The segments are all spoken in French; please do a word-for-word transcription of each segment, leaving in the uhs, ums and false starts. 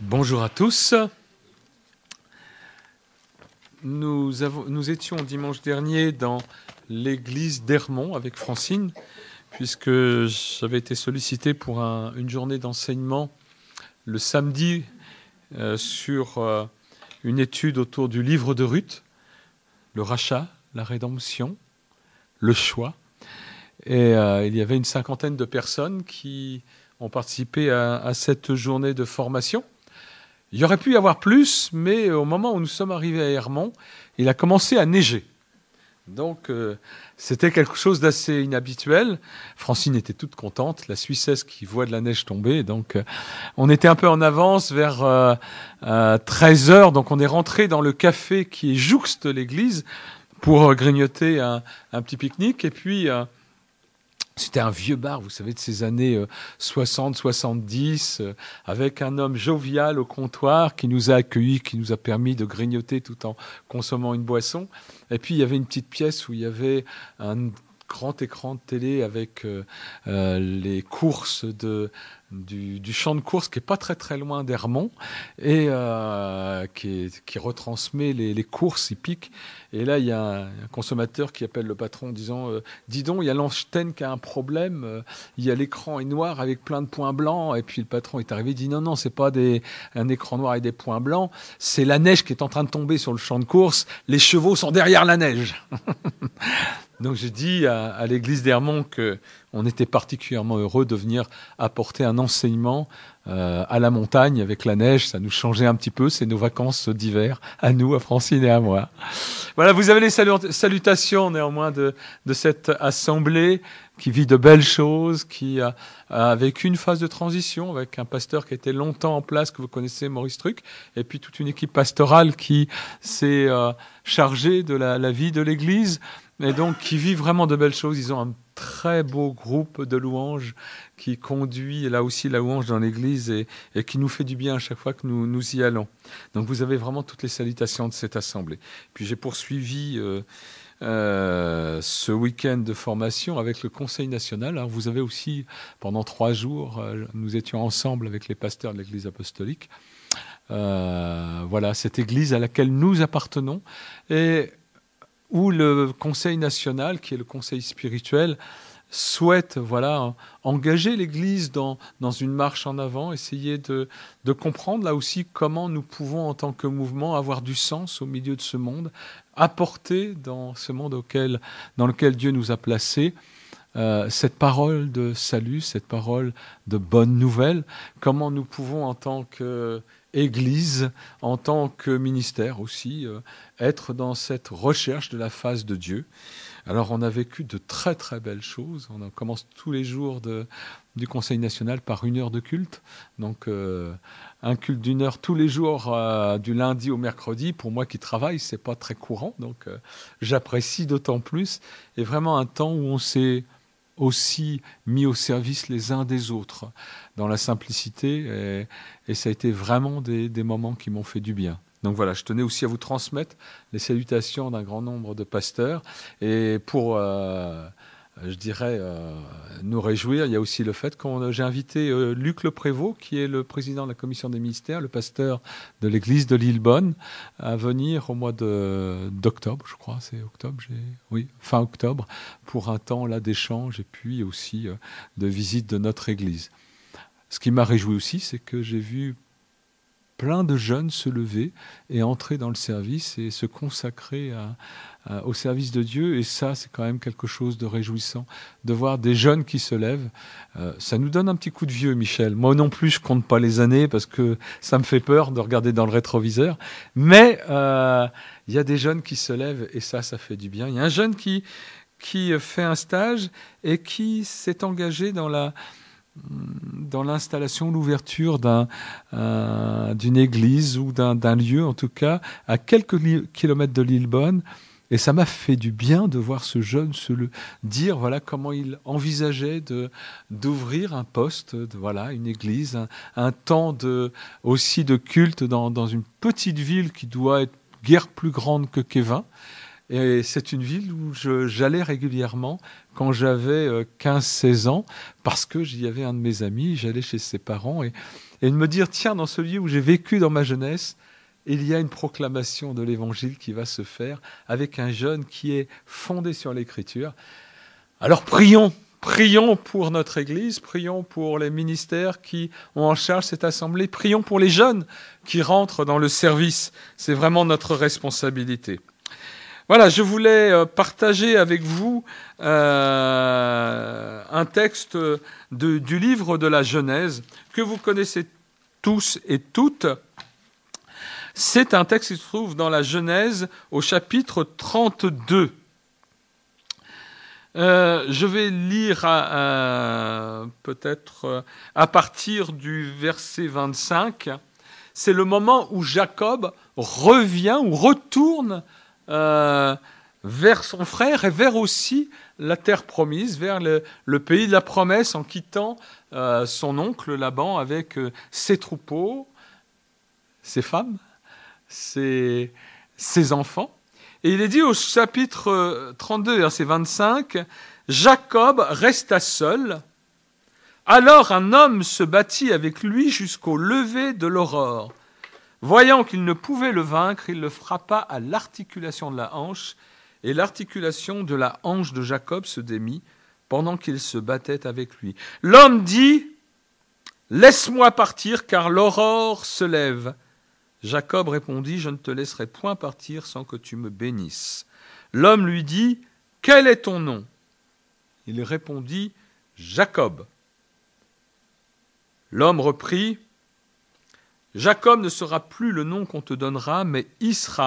Bonjour à tous. Nous, avons, nous étions dimanche dernier dans l'église d'Hermont avec Francine, puisque j'avais été sollicité pour un, une journée d'enseignement le samedi euh, sur euh, une étude autour du livre de Ruth, le rachat, la rédemption, le choix. Et euh, il y avait une cinquantaine de personnes qui ont participé à, à cette journée de formation. Il y aurait pu y avoir plus, mais au moment où nous sommes arrivés à Hermont, il a commencé à neiger. Donc, euh, c'était quelque chose d'assez inhabituel. Francine était toute contente, la Suissesse qui voit de la neige tomber. Donc, euh, on était un peu en avance vers euh, euh, treize heures. Donc, on est rentré dans le café qui est jouxte l'église pour euh, grignoter un, un petit pique-nique. Et puis... Euh, C'était un vieux bar, vous savez, de ces années euh, soixante soixante-dix, euh, avec un homme jovial au comptoir qui nous a accueillis, qui nous a permis de grignoter tout en consommant une boisson. Et puis, il y avait une petite pièce où il y avait un grand écran de télé avec euh, euh, les courses de, du, du champ de course qui est pas très très loin d'Hermont et euh, qui, est, qui retransmet les, les courses hippiques. Et là, il y a un, un consommateur qui appelle le patron en disant euh, « Dis donc, il y a l'antenne qui a un problème, euh, il y a l'écran est noir avec plein de points blancs. » Et puis le patron est arrivé et dit « Non, non, c'est pas des, un écran noir avec des points blancs, c'est la neige qui est en train de tomber sur le champ de course, les chevaux sont derrière la neige. » Donc j'ai dit à, à l'église d'Hermont qu'on était particulièrement heureux de venir apporter un enseignement euh, à la montagne avec la neige. Ça nous changeait un petit peu, c'est nos vacances d'hiver, à nous, à Francine et à moi. Voilà, vous avez les salut- salutations néanmoins de, de cette assemblée qui vit de belles choses, qui a, a vécu une phase de transition avec un pasteur qui était longtemps en place, que vous connaissez, Maurice Truc, et puis toute une équipe pastorale qui s'est euh, chargée de la, la vie de l'église, et donc qui vit vraiment de belles choses. Ils ont un très beau groupe de louanges qui conduit là aussi la louange dans l'église et, et qui nous fait du bien à chaque fois que nous, nous y allons. Donc vous avez vraiment toutes les salutations de cette assemblée. Puis j'ai poursuivi euh, euh, ce week-end de formation avec le Conseil national. Alors vous avez aussi, pendant trois jours, euh, nous étions ensemble avec les pasteurs de l'église apostolique. Euh, voilà, cette église à laquelle nous appartenons et où le Conseil national, qui est le conseil spirituel, souhaite voilà, engager l'Église dans, dans une marche en avant, essayer de, de comprendre là aussi comment nous pouvons, en tant que mouvement, avoir du sens au milieu de ce monde, apporter dans ce monde auquel, dans lequel Dieu nous a placés, euh, cette parole de salut, cette parole de bonne nouvelle, comment nous pouvons, en tant que Église, en tant que ministère aussi, euh, être dans cette recherche de la face de Dieu. Alors on a vécu de très très belles choses. On commence tous les jours de, du Conseil national par une heure de culte. Donc euh, un culte d'une heure tous les jours, euh, du lundi au mercredi. Pour moi qui travaille, c'est pas très courant. Donc euh, j'apprécie d'autant plus. Et vraiment un temps où on s'est aussi mis au service les uns des autres, dans la simplicité, et, et ça a été vraiment des, des moments qui m'ont fait du bien. Donc voilà, je tenais aussi à vous transmettre les salutations d'un grand nombre de pasteurs, et pour, euh, je dirais, euh, nous réjouir, il y a aussi le fait que j'ai invité euh, Luc Leprévost, qui est le président de la commission des ministères, le pasteur de l'église de Lillebonne, à venir au mois de, d'octobre, je crois, c'est octobre, j'ai, oui, fin octobre, pour un temps là d'échange et puis aussi euh, de visite de notre église. Ce qui m'a réjoui aussi, c'est que j'ai vu plein de jeunes se lever et entrer dans le service et se consacrer à, à, au service de Dieu. Et ça, c'est quand même quelque chose de réjouissant, de voir des jeunes qui se lèvent. Euh, ça nous donne un petit coup de vieux, Michel. Moi non plus, je compte pas les années parce que ça me fait peur de regarder dans le rétroviseur. Mais euh, il y a des jeunes qui se lèvent et ça, ça fait du bien. Il y a un jeune qui, qui fait un stage et qui s'est engagé dans la... dans l'installation, l'ouverture d'un, euh, d'une église ou d'un, d'un lieu, en tout cas, à quelques li- kilomètres de Lillebonne. Et ça m'a fait du bien de voir ce jeune se le dire, voilà, comment il envisageait de, d'ouvrir un poste, de, voilà, une église, un, un temps de, aussi de culte dans, dans une petite ville qui doit être guère plus grande que Kévin. Et c'est une ville où je, j'allais régulièrement quand j'avais euh, quinze seize ans, parce que j'y avais un de mes amis, j'allais chez ses parents, et, et de me dire, tiens, dans ce lieu où j'ai vécu dans ma jeunesse, il y a une proclamation de l'Évangile qui va se faire avec un jeune qui est fondé sur l'Écriture. Alors prions, prions pour notre Église, prions pour les ministères qui ont en charge cette assemblée, prions pour les jeunes qui rentrent dans le service. C'est vraiment notre responsabilité. Voilà, je voulais partager avec vous euh, un texte de, du livre de la Genèse que vous connaissez tous et toutes. C'est un texte qui se trouve dans la Genèse au chapitre trente-deux. Euh, je vais lire à, à, peut-être à partir du verset vingt-cinq. C'est le moment où Jacob revient ou retourne euh, vers son frère et vers aussi la terre promise, vers le, le pays de la promesse, en quittant euh, son oncle Laban avec euh, ses troupeaux, ses femmes, ses, ses enfants. Et il est dit au chapitre trente-deux, verset vingt-cinq, « Jacob resta seul. Alors un homme se battit avec lui jusqu'au lever de l'aurore. Voyant qu'il ne pouvait le vaincre, il le frappa à l'articulation de la hanche, et l'articulation de la hanche de Jacob se démit pendant qu'il se battait avec lui. L'homme dit, « Laisse-moi partir, car l'aurore se lève. » Jacob répondit, « Je ne te laisserai point partir sans que tu me bénisses. » L'homme lui dit, « Quel est ton nom ?» Il répondit, « Jacob. » L'homme reprit, « Jacob ne sera plus le nom qu'on te donnera, mais Israël. »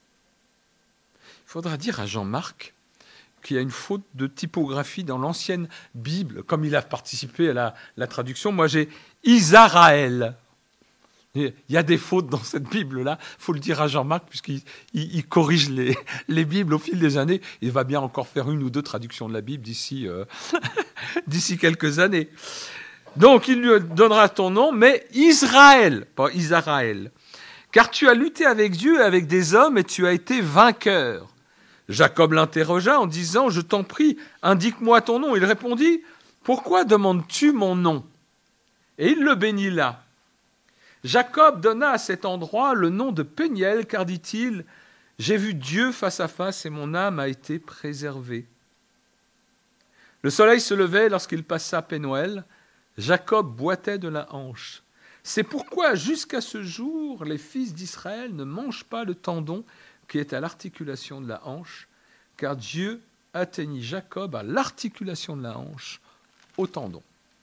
Il faudra dire à Jean-Marc qu'il y a une faute de typographie dans l'ancienne Bible. Comme il a participé à la, la traduction, moi j'ai Israël. Il y a des fautes dans cette Bible-là, il faut le dire à Jean-Marc, puisqu'il il, il corrige les, les Bibles au fil des années. Il va bien encore faire une ou deux traductions de la Bible d'ici, euh, d'ici quelques années. Donc, il lui donnera ton nom, mais Israël, pas Israël. Car tu as lutté avec Dieu et avec des hommes, et tu as été vainqueur. Jacob l'interrogea en disant, « Je t'en prie, indique-moi ton nom. » Il répondit, « Pourquoi demandes-tu mon nom ?» Et il le bénit là. Jacob donna à cet endroit le nom de Péniel, car, dit-il, « J'ai vu Dieu face à face et mon âme a été préservée. » Le soleil se levait lorsqu'il passa Pénuel. Jacob boitait de la hanche. C'est pourquoi, jusqu'à ce jour, les fils d'Israël ne mangent pas le tendon qui est à l'articulation de la hanche, car Dieu atteignit Jacob à l'articulation de la hanche, au tendon.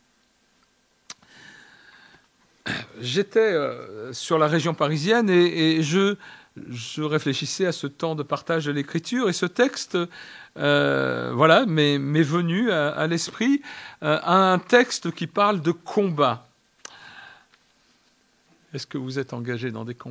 J'étais euh, sur la région parisienne et, et je, je réfléchissais à ce temps de partage de l'Écriture, et ce texte euh, voilà, m'est, m'est venu à, à l'esprit, euh, un texte qui parle de combat. Est-ce que vous êtes engagé dans des combats ?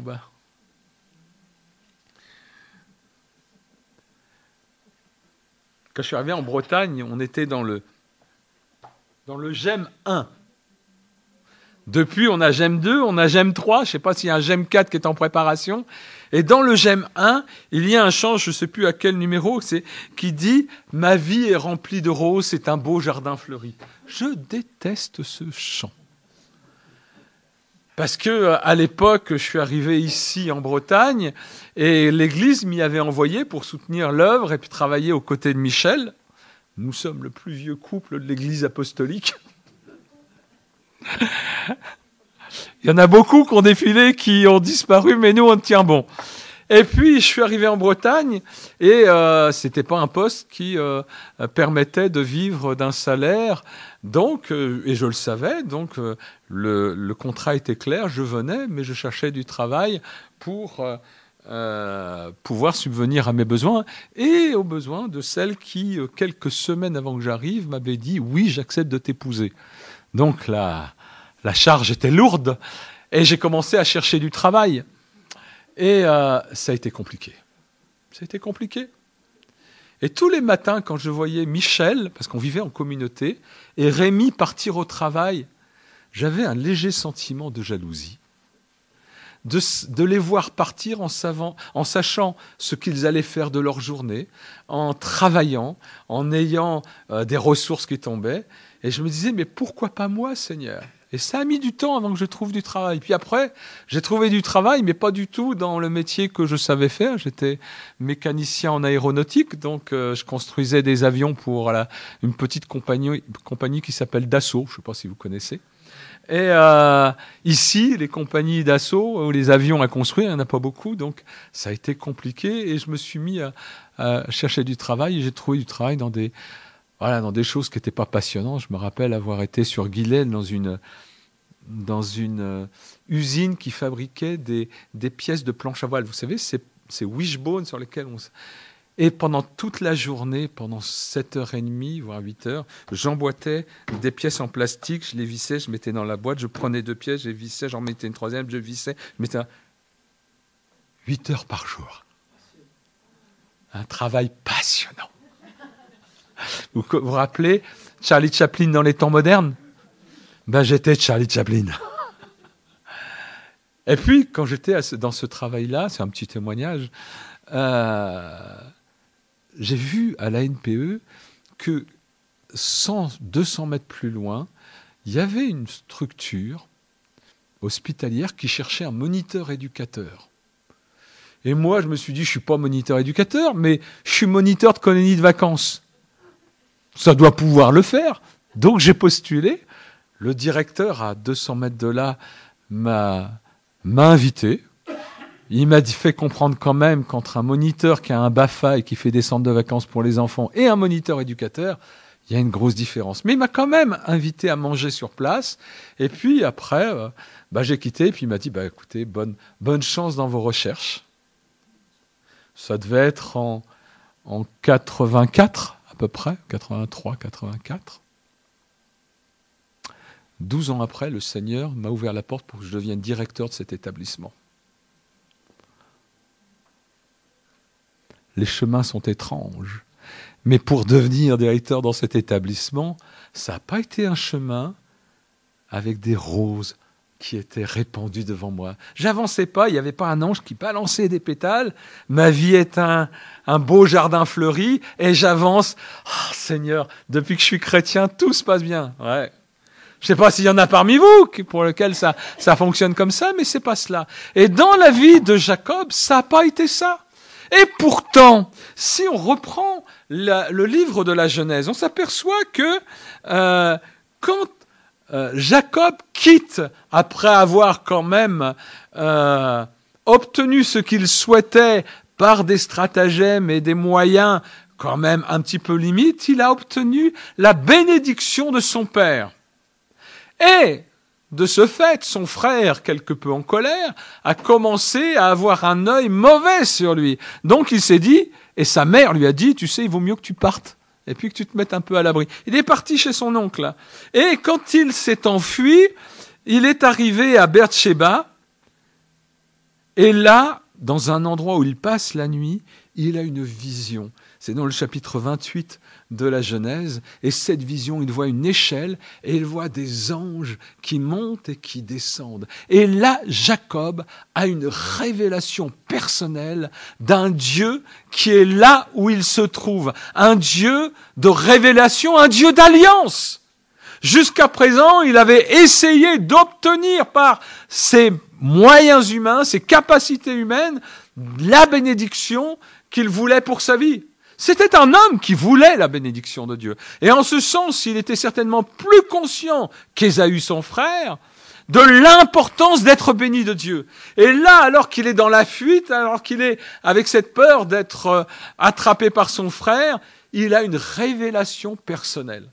Quand je suis arrivé en Bretagne, on était dans le, dans le G E M un. Depuis, on a G E M deux, on a G E M trois, je ne sais pas s'il y a un G E M quatre qui est en préparation. Et dans le G E M un, il y a un chant, je ne sais plus à quel numéro, c'est, qui dit « Ma vie est remplie de roses, c'est un beau jardin fleuri ». Je déteste ce chant. Parce que à l'époque, je suis arrivé ici en Bretagne et l'Église m'y avait envoyé pour soutenir l'œuvre et puis travailler aux côtés de Michel. Nous sommes le plus vieux couple de l'Église apostolique. Il y en a beaucoup qui ont défilé, qui ont disparu, mais nous, on tient bon. Et puis, je suis arrivé en Bretagne et euh, c'était pas un poste qui euh, permettait de vivre d'un salaire. Donc, euh, et je le savais, donc euh, le, le contrat était clair, je venais, mais je cherchais du travail pour euh, euh, pouvoir subvenir à mes besoins et aux besoins de celle qui, euh, quelques semaines avant que j'arrive, m'avait dit « Oui, j'accepte de t'épouser ». Donc, la, la charge était lourde et j'ai commencé à chercher du travail. Et euh, ça a été compliqué. Ça a été compliqué. Et tous les matins, quand je voyais Michel, parce qu'on vivait en communauté, et Rémi partir au travail, j'avais un léger sentiment de jalousie. de, de les voir partir en, savant, en sachant ce qu'ils allaient faire de leur journée, en travaillant, en ayant euh, des ressources qui tombaient. Et je me disais, mais pourquoi pas moi, Seigneur ? Et ça a mis du temps avant que je trouve du travail. Puis après, j'ai trouvé du travail, mais pas du tout dans le métier que je savais faire. J'étais mécanicien en aéronautique, donc euh, je construisais des avions pour la, une petite compagnie, compagnie qui s'appelle Dassault. Je ne sais pas si vous connaissez. Et euh, ici, les compagnies Dassault, ou les avions à construire, il n'y en a pas beaucoup, donc ça a été compliqué. Et je me suis mis à, à chercher du travail. Et j'ai trouvé du travail dans des... Voilà, dans des choses qui n'étaient pas passionnantes. Je me rappelle avoir été sur Guilaine dans une, dans une euh, usine qui fabriquait des, des pièces de planche à voile. Vous savez, ces, ces wishbones sur lesquels on... Et pendant toute la journée, pendant sept heures trente, voire huit heures, j'emboîtais des pièces en plastique, je les vissais, je mettais dans la boîte, je prenais deux pièces, je les vissais, j'en mettais une troisième, je vissais, je mettais un... huit heures par jour. Un travail passionnant. Vous vous rappelez Charlie Chaplin dans les temps modernes ? Ben, j'étais Charlie Chaplin. Et puis, quand j'étais dans ce travail-là, c'est un petit témoignage, euh, j'ai vu à la N P E que cent, deux cents mètres plus loin, il y avait une structure hospitalière qui cherchait un moniteur éducateur. Et moi, je me suis dit, je ne suis pas moniteur éducateur, mais je suis moniteur de colonie de vacances. Ça doit pouvoir le faire. Donc j'ai postulé. Le directeur, à deux cents mètres de là, m'a, m'a invité. Il m'a fait comprendre quand même qu'entre un moniteur qui a un B A F A et qui fait des centres de vacances pour les enfants et un moniteur éducateur, il y a une grosse différence. Mais il m'a quand même invité à manger sur place. Et puis après, euh, bah, j'ai quitté. Et puis il m'a dit, bah, écoutez, bonne, bonne chance dans vos recherches. Ça devait être en, en quatre-vingt-quatre. À peu près, quatre-vingt-trois, quatre-vingt-quatre. Douze ans après, le Seigneur m'a ouvert la porte pour que je devienne directeur de cet établissement. Les chemins sont étranges, mais pour devenir directeur dans cet établissement, ça n'a pas été un chemin avec des roses qui étaient répandues devant moi. J'avançais pas, il n'y avait pas un ange qui balançait des pétales. Ma vie est un, un beau jardin fleuri et j'avance. Oh, Seigneur, depuis que je suis chrétien, tout se passe bien. Ouais. Je ne sais pas s'il y en a parmi vous pour lesquels ça, ça fonctionne comme ça, mais c'est pas cela. Et dans la vie de Jacob, ça n'a pas été ça. Et pourtant, si on reprend la, le livre de la Genèse, on s'aperçoit que euh, quand Euh, Jacob quitte, après avoir quand même euh, obtenu ce qu'il souhaitait par des stratagèmes et des moyens quand même un petit peu limites, il a obtenu la bénédiction de son père. Et de ce fait, son frère, quelque peu en colère, a commencé à avoir un œil mauvais sur lui. Donc il s'est dit, et sa mère lui a dit, tu sais, il vaut mieux que tu partes. Et puis que tu te mettes un peu à l'abri. Il est parti chez son oncle. Et quand il s'est enfui, il est arrivé à Beersheba. Et là, dans un endroit où il passe la nuit, il a une vision. C'est dans le chapitre vingt-huit de la Genèse. Et cette vision, il voit une échelle et il voit des anges qui montent et qui descendent. Et là, Jacob a une révélation personnelle d'un Dieu qui est là où il se trouve. Un Dieu de révélation, un Dieu d'alliance. Jusqu'à présent, il avait essayé d'obtenir par ses moyens humains, ses capacités humaines, la bénédiction qu'il voulait pour sa vie. C'était un homme qui voulait la bénédiction de Dieu. Et en ce sens, il était certainement plus conscient qu'Ésaü, son frère, de l'importance d'être béni de Dieu. Et là, alors qu'il est dans la fuite, alors qu'il est avec cette peur d'être attrapé par son frère, il a une révélation personnelle.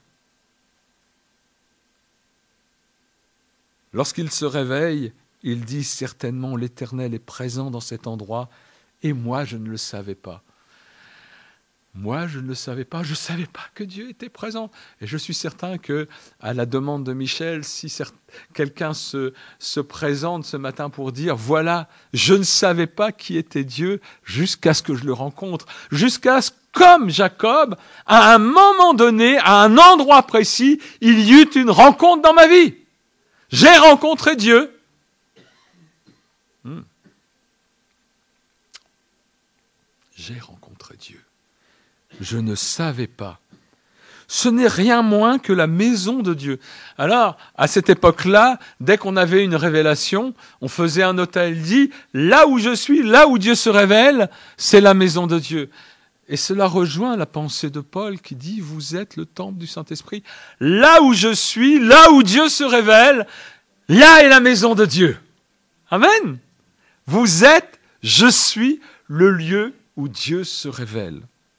Lorsqu'il se réveille, il dit certainement l'Éternel est présent dans cet endroit et moi je ne le savais pas. Moi, je ne le savais pas, je ne savais pas que Dieu était présent. Et je suis certain que, à la demande de Michel, si certes, quelqu'un se, se présente ce matin pour dire, voilà, je ne savais pas qui était Dieu jusqu'à ce que je le rencontre, jusqu'à ce, comme Jacob, à un moment donné, à un endroit précis, il y eut une rencontre dans ma vie. J'ai rencontré Dieu. Hmm. J'ai rencontré Dieu. Je ne savais pas. Ce n'est rien moins que la maison de Dieu. Alors, à cette époque-là, dès qu'on avait une révélation, on faisait un hôtel dit, là où je suis, là où Dieu se révèle, c'est la maison de Dieu. Et cela rejoint la pensée de Paul qui dit, vous êtes le temple du Saint-Esprit. Là où je suis, là où Dieu se révèle, là est la maison de Dieu. Amen. Vous êtes, je suis le lieu où Dieu se révèle.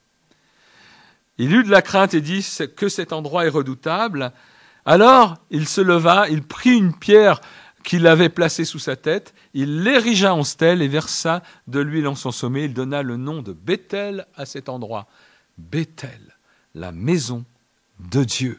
Il eut de la crainte et dit que cet endroit est redoutable. Alors il se leva, il prit une pierre qu'il avait placée sous sa tête, il l'érigea en stèle et versa de l'huile en son sommet. Il donna le nom de Béthel à cet endroit. Béthel, la maison de Dieu.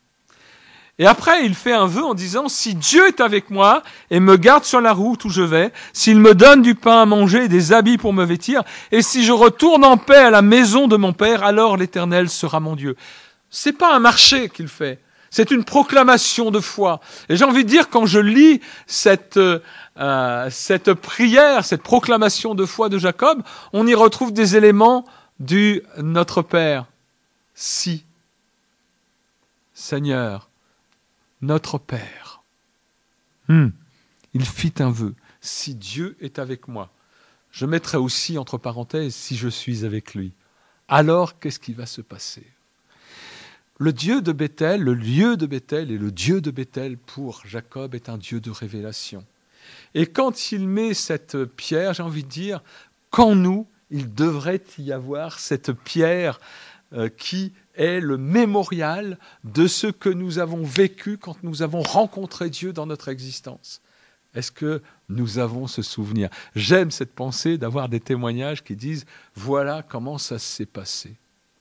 Et après, il fait un vœu en disant, si Dieu est avec moi et me garde sur la route où je vais, s'il me donne du pain à manger et des habits pour me vêtir, et si je retourne en paix à la maison de mon Père, alors l'Éternel sera mon Dieu. C'est pas un marché qu'il fait, c'est une proclamation de foi. Et j'ai envie de dire, quand je lis cette, euh, cette prière, cette proclamation de foi de Jacob, on y retrouve des éléments du Notre Père. Si, Seigneur, notre Père. Hmm. Il fit un vœu. Si Dieu est avec moi, je mettrai aussi entre parenthèses, si je suis avec lui. Alors, qu'est-ce qui va se passer ? Le Dieu de Béthel, le lieu de Béthel et le Dieu de Béthel pour Jacob est un Dieu de révélation. Et quand il met cette pierre, j'ai envie de dire, qu'en nous, il devrait y avoir cette pierre euh, qui est le mémorial de ce que nous avons vécu quand nous avons rencontré Dieu dans notre existence. Est-ce que nous avons ce souvenir ? J'aime cette pensée d'avoir des témoignages qui disent « Voilà comment ça s'est passé ».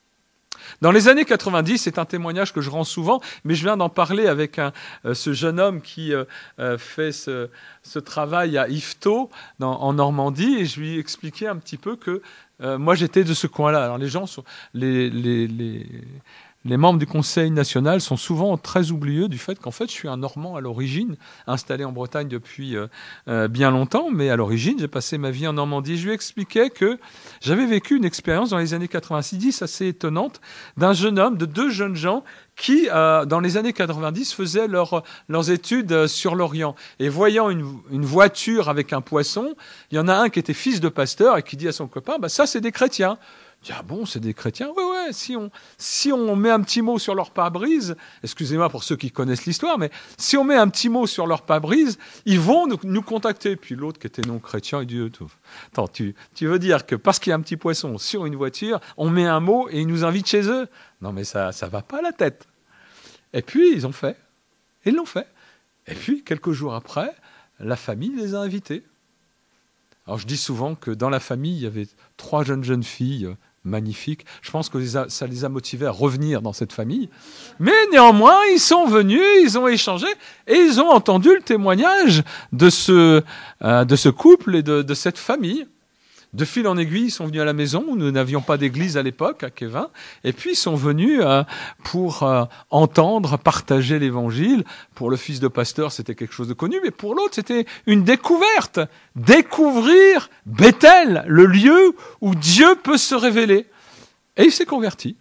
Dans les années quatre-vingt-dix, c'est un témoignage que je rends souvent, mais je viens d'en parler avec un, euh, ce jeune homme qui euh, euh, fait ce, ce travail à Yvetot, dans, en Normandie, et je lui ai expliqué un petit peu que euh, moi j'étais de ce coin-là. Alors les gens, sont, les, les, les, les membres du Conseil national sont souvent très oublieux du fait qu'en fait je suis un Normand à l'origine, installé en Bretagne depuis euh, euh, bien longtemps, mais à l'origine j'ai passé ma vie en Normandie. Je lui expliquais que j'avais vécu une expérience dans les années quatre-vingt-dix assez étonnante d'un jeune homme, de deux jeunes gens qui, euh, dans les années quatre-vingt-dix, faisaient leur, leurs études euh, sur l'Orient. Et voyant une, une voiture avec un poisson, il y en a un qui était fils de pasteur et qui dit à son copain, bah, ça c'est des chrétiens. Je dis, ah bon, c'est des chrétiens ? Ouais, ouais, si on, si on met un petit mot sur leur pare-brise, excusez-moi pour ceux qui connaissent l'histoire, mais si on met un petit mot sur leur pare-brise, ils vont nous, nous contacter. Puis l'autre qui était non chrétien, il dit, attends, tu, tu veux dire que parce qu'il y a un petit poisson sur une voiture, on met un mot et ils nous invitent chez eux ? Non, mais ça ça va pas à la tête. Et puis, ils ont fait. Ils l'ont fait. Et puis, quelques jours après, la famille les a invités. Alors, je dis souvent que dans la famille, il y avait trois jeunes jeunes filles magnifiques. Je pense que ça les a motivés à revenir dans cette famille. Mais néanmoins, ils sont venus, ils ont échangé et ils ont entendu le témoignage de ce, euh, de ce couple et de, de cette famille. De fil en aiguille, ils sont venus à la maison où nous n'avions pas d'église à l'époque, à Kévin, et puis ils sont venus euh, pour euh, entendre, partager l'évangile. Pour le fils de pasteur, c'était quelque chose de connu, mais pour l'autre, c'était une découverte. Découvrir Béthel, le lieu où Dieu peut se révéler. Et il s'est converti.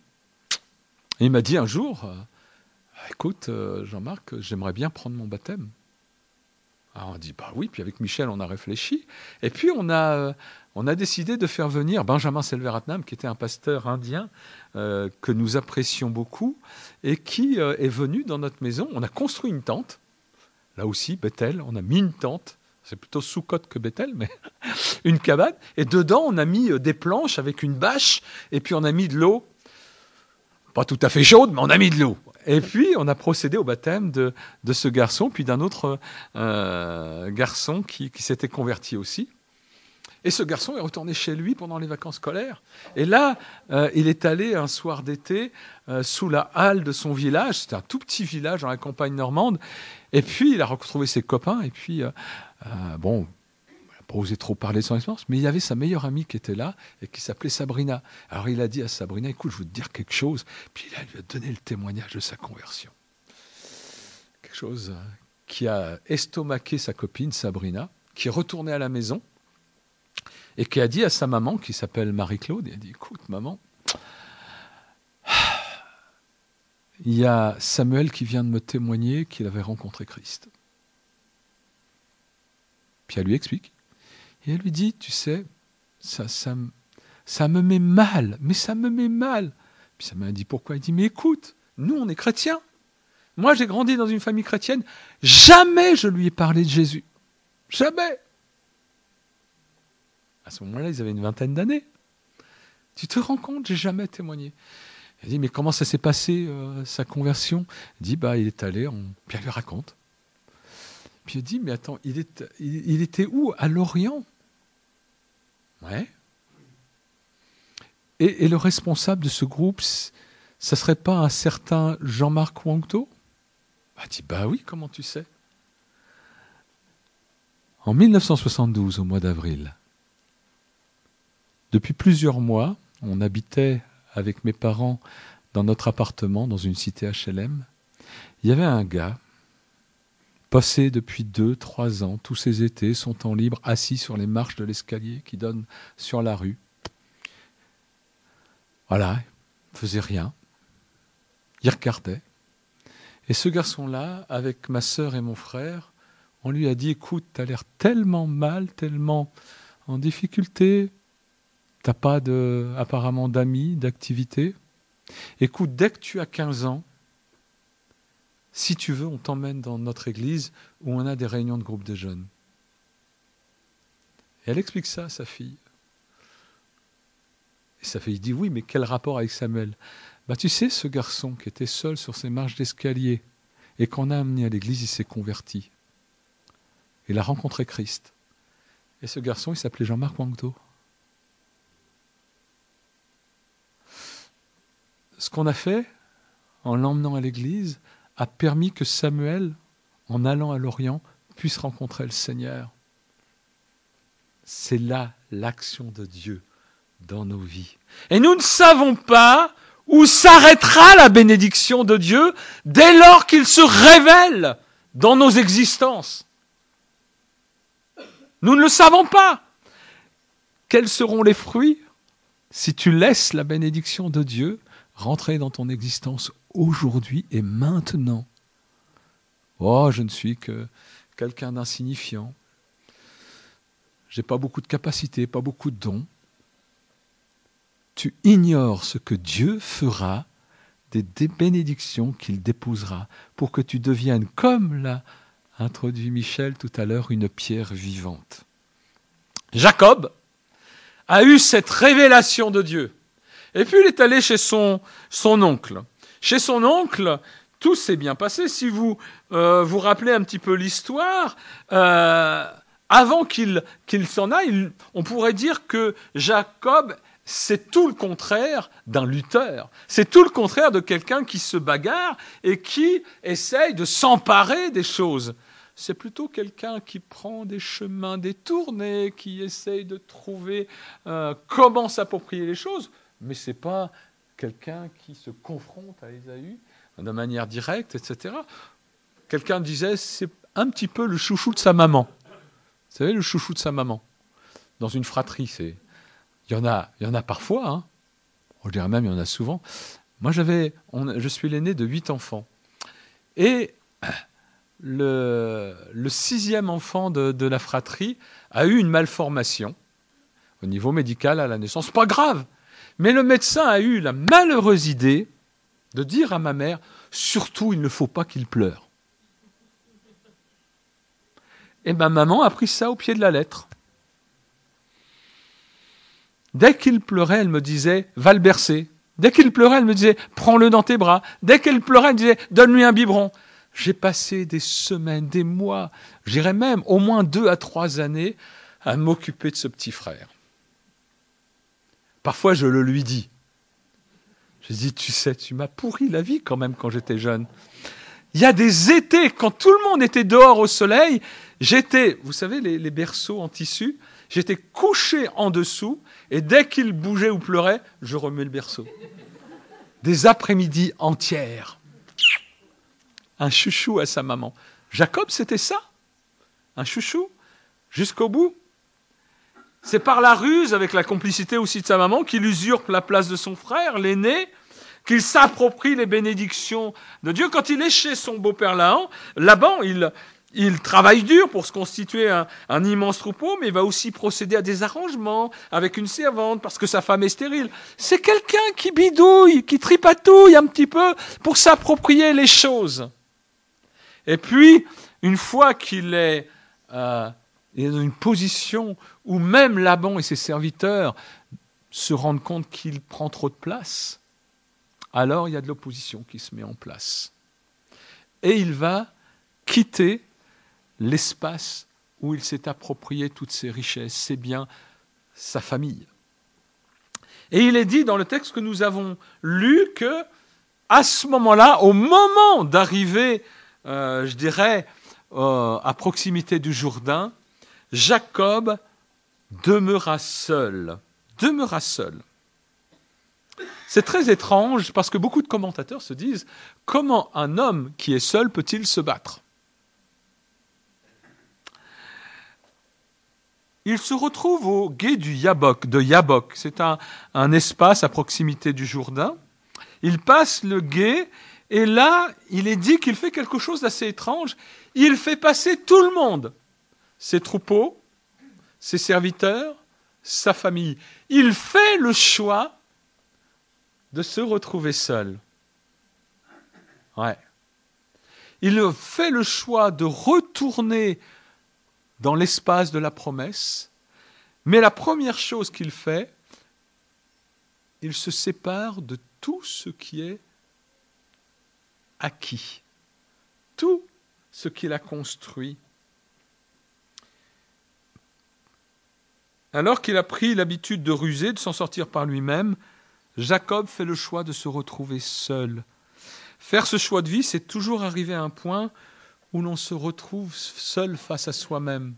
Et il m'a dit un jour, euh, écoute, euh, Jean-Marc, j'aimerais bien prendre mon baptême. Alors on dit, bah oui, puis avec Michel, on a réfléchi. Et puis on a... Euh, On a décidé de faire venir Benjamin Selveratnam, qui était un pasteur indien euh, que nous apprécions beaucoup, et qui euh, est venu dans notre maison. On a construit une tente, là aussi, Béthel, on a mis une tente, c'est plutôt Soukot que Béthel, mais une cabane, et dedans on a mis euh, des planches avec une bâche, et puis on a mis de l'eau, pas tout à fait chaude, mais on a mis de l'eau. Et puis on a procédé au baptême de, de ce garçon, puis d'un autre euh, garçon qui, qui s'était converti aussi. Et ce garçon est retourné chez lui pendant les vacances scolaires. Et là, euh, il est allé un soir d'été euh, sous la halle de son village. C'était un tout petit village dans la campagne normande. Et puis, il a retrouvé ses copains. Et puis, euh, euh, bon, il n'a pas osé trop parler de son expérience, mais il y avait sa meilleure amie qui était là et qui s'appelait Sabrina. Alors, il a dit à Sabrina, écoute, je veux te dire quelque chose. Puis, il a lui a donné le témoignage de sa conversion. Quelque chose qui a estomaqué sa copine, Sabrina. qui est retourné à la maison et qui a dit à sa maman, qui s'appelle Marie-Claude, il a dit, écoute maman, il y a Samuel qui vient de me témoigner qu'il avait rencontré Christ. Puis elle lui explique. Et elle lui dit, tu sais, ça, ça, ça me met mal, mais ça me met mal. Puis sa mère dit, pourquoi ? Elle dit, mais écoute, nous on est chrétiens. Moi j'ai grandi dans une famille chrétienne, jamais je lui ai parlé de Jésus. Jamais. À ce moment-là, ils avaient une vingtaine d'années. Tu te rends compte, j'ai jamais témoigné. Elle dit, mais comment ça s'est passé, euh, sa conversion ? Elle dit, bah, il est allé, en... puis elle lui raconte. Puis elle dit, mais attends, il, est... il... il était où ? À Lorient ? Ouais. Et, et le responsable de ce groupe, ça serait pas un certain Jean-Marc Wangto ? Elle dit, bah oui, comment tu sais ? En mille neuf cent soixante-douze, au mois d'avril, depuis plusieurs mois, on habitait avec mes parents dans notre appartement, dans une cité H L M. Il y avait un gars, passé depuis deux, trois ans, tous ses étés, son temps libre, assis sur les marches de l'escalier qui donne sur la rue. Voilà, il ne faisait rien. Il regardait. Et ce garçon-là, avec ma sœur et mon frère, on lui a dit, écoute, tu as l'air tellement mal, tellement en difficulté, tu n'as pas de, apparemment d'amis, d'activités. Écoute, dès que tu as quinze ans, si tu veux, on t'emmène dans notre église où on a des réunions de groupe de jeunes. Et elle explique ça à sa fille. Et sa fille dit, oui, mais quel rapport avec Samuel ? Bah, tu sais, ce garçon qui était seul sur ses marches d'escalier et qu'on a amené à l'église, il s'est converti. Il a rencontré Christ. Et ce garçon, il s'appelait Jean-Marc Wangto. Ce qu'on a fait, en l'emmenant à l'église, a permis que Samuel, en allant à Lorient, puisse rencontrer le Seigneur. C'est là l'action de Dieu dans nos vies. Et nous ne savons pas où s'arrêtera la bénédiction de Dieu dès lors qu'il se révèle dans nos existences. Nous ne le savons pas. Quels seront les fruits si tu laisses la bénédiction de Dieu rentrer dans ton existence aujourd'hui et maintenant ? Oh, je ne suis que quelqu'un d'insignifiant. J'ai pas beaucoup de capacités, pas beaucoup de dons. Tu ignores ce que Dieu fera des, des bénédictions qu'il déposera pour que tu deviennes, comme l'a introduit Michel tout à l'heure, une pierre vivante. Jacob a eu cette révélation de Dieu. Et puis il est allé chez son, son oncle. Chez son oncle, tout s'est bien passé. Si vous euh, vous rappelez un petit peu l'histoire, euh, avant qu'il, qu'il s'en aille, on pourrait dire que Jacob, c'est tout le contraire d'un lutteur. C'est tout le contraire de quelqu'un qui se bagarre et qui essaye de s'emparer des choses. C'est plutôt quelqu'un qui prend des chemins détournés, qui essaye de trouver euh, comment s'approprier les choses, mais ce n'est pas quelqu'un qui se confronte à Ésaü de manière directe, et cetera. Quelqu'un disait, c'est un petit peu le chouchou de sa maman. Vous savez, le chouchou de sa maman. Dans une fratrie, c'est... il y en a, il y en a parfois, hein. Je dirais même, il y en a souvent. Moi, j'avais, on, je suis l'aîné de huit enfants. Et le, le sixième enfant de, de la fratrie a eu une malformation au niveau médical à la naissance. Pas grave. Mais le médecin a eu la malheureuse idée de dire à ma mère, surtout, il ne faut pas qu'il pleure. Et ma maman a pris ça au pied de la lettre. Dès qu'il pleurait, elle me disait, va le bercer. Dès qu'il pleurait, elle me disait, prends-le dans tes bras. Dès qu'il pleurait, elle me disait, donne-lui un biberon. J'ai passé des semaines, des mois, je dirais même au moins deux à trois années à m'occuper de ce petit frère. Parfois, je le lui dis. Je dis, tu sais, tu m'as pourri la vie quand même quand j'étais jeune. Il y a des étés, quand tout le monde était dehors au soleil, j'étais, vous savez, les, les berceaux en tissu, j'étais couché en dessous, et dès qu'il bougeait ou pleurait, je remets le berceau. Des après-midi entières. Un chouchou à sa maman. Jacob, c'était ça. Un chouchou. jusqu'au bout. C'est par la ruse, avec la complicité aussi de sa maman, qu'il usurpe la place de son frère, l'aîné, qu'il s'approprie les bénédictions de Dieu. Quand il est chez son beau-père Laban, Laban, il, il travaille dur pour se constituer un, un immense troupeau, mais il va aussi procéder à des arrangements avec une servante parce que sa femme est stérile. C'est quelqu'un qui bidouille, qui tripatouille un petit peu pour s'approprier les choses. Et puis, une fois qu'il est, euh, il est dans une position où même Laban et ses serviteurs se rendent compte qu'il prend trop de place, alors il y a de l'opposition qui se met en place. Et il va quitter l'espace où il s'est approprié toutes ses richesses, ses biens, sa famille. Et il est dit dans le texte que nous avons lu que, à ce moment-là, au moment d'arriver, euh, je dirais, euh, à proximité du Jourdain, Jacob demeura seul. Demeura seul. C'est très étrange parce que beaucoup de commentateurs se disent « Comment un homme qui est seul peut-il se battre ?» Il se retrouve au gué du Yabok, de Yabok. C'est un, un espace à proximité du Jourdain. Il passe le gué et là, il est dit qu'il fait quelque chose d'assez étrange. Il fait passer tout le monde, ses troupeaux, ses serviteurs, sa famille. Il fait le choix de se retrouver seul. Ouais. Il fait le choix de retourner dans l'espace de la promesse, mais la première chose qu'il fait, il se sépare de tout ce qui est acquis, tout ce qu'il a construit. Alors qu'il a pris l'habitude de ruser, de s'en sortir par lui-même, Jacob fait le choix de se retrouver seul. Faire ce choix de vie, c'est toujours arriver à un point où l'on se retrouve seul face à soi-même.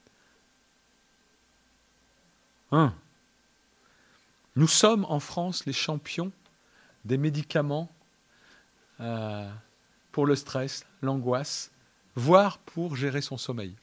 Hein? Nous sommes en France les champions des médicaments euh, pour le stress, l'angoisse, voire pour gérer son sommeil.